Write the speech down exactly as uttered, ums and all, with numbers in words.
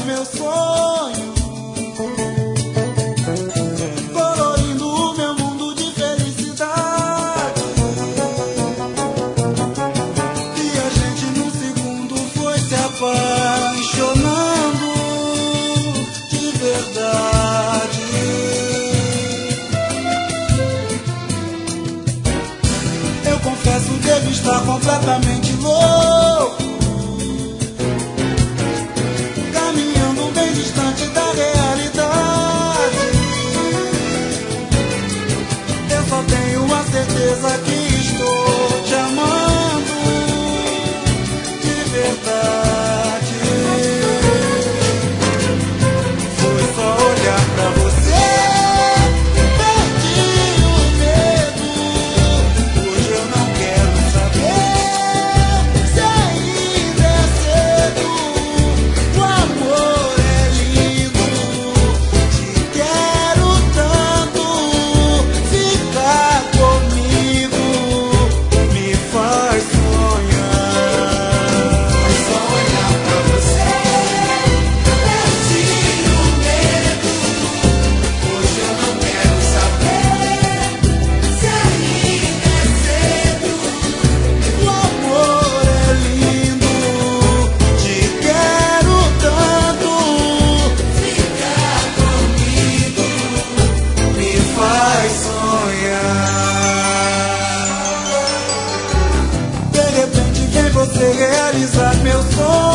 meu sonho, colorindo o meu mundo de felicidade. E a gente num segundo foi se apaixonando de verdade. Eu confesso, devo estar completamente louco, caminhando bem distante da realidade. Eu só tenho a certeza que estou te amando de verdade. Foi só olhar pra você, perdi o medo. Hoje eu não quero saber se ainda é cedo. O amor é lindo, te quero tanto. Ficar comigo me faz sonhar. Foi só olhar pra você, perdi o medo. Hoje eu não quero saber se ainda é cedo. O amor é lindo, te quero tanto. Ficar comigo me faz sonhar. De repente vem você realizar meu sonho.